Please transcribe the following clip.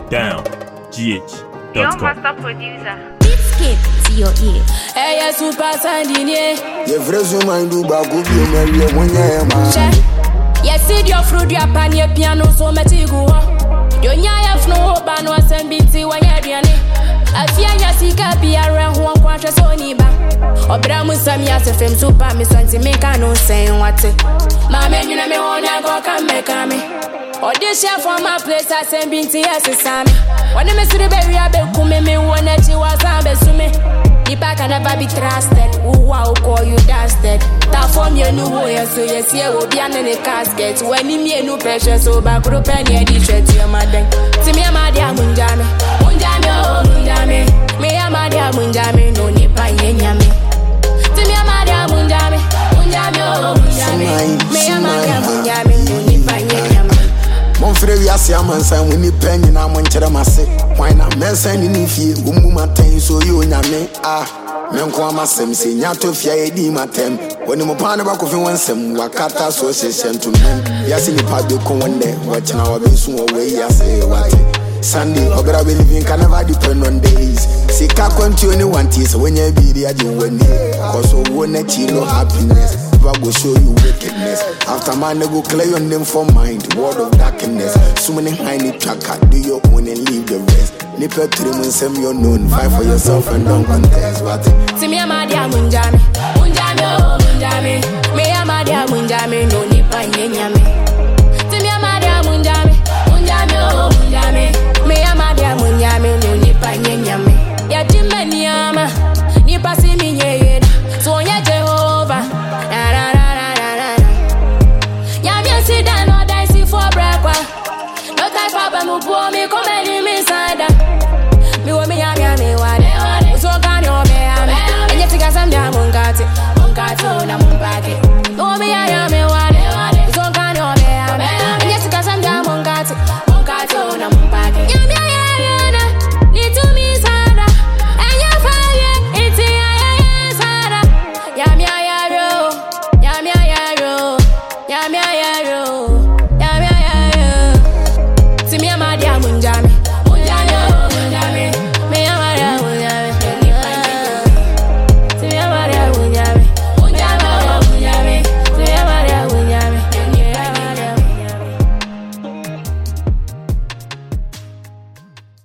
GH.com. Your master producer. Beatscape to your ear. Hey, yes, super sandine. Ye frezu mind do ba go bi o mari e wonya ma. Yes, see your fruit your pan your piano so much go. Yo nya ya fno ba no asembiti wa ya duane. Afia ya sika bi ara ho kwatwe so ni ba. Obra musam ya se fem super me santi me ka no sen wate. Ma me nyina me wona go kan me ka me. Audition for my place I send binti yes Sammy. When me see the baby I be kume me wanna chi was ambe sume. The back can never be trusted. Who wow call you dusted. That form you new way so yes here will be an the casket. When me no pressure so back group any the shirt to my den. See me my dear munjame. Munjame oh munjame. Me my dear munjame no ni pa yenyame. See me my dear munjame. Munjame oh munjame. Me my dear munjame no ni pa yenyame. Monfre wi ase amansan woni panyi na monkyere mase wan na mensan ni fie gumu maten so yo nyame menko amasem se nyato fia edi matem woni mo pa ne ba kofi wansem wakata so sesem to men yase ni pa be ko wonde wachina wa be su wo we yase wate Sunday obera be living can never depend on days sika kwantio ni wanti so wonya bi di aje woni cause wo na chi no happiness I go show you wickedness. After man, they go clear your name for mind. Word of darkness. So many high tracker. Do your own and leave the rest. Nipper 3 months, you're known. Fight for yourself and don't contest. What? See me, my dear Munjame. Munjame, oh, Munjame. Me, my dear Munjame. No nipper, yenyame.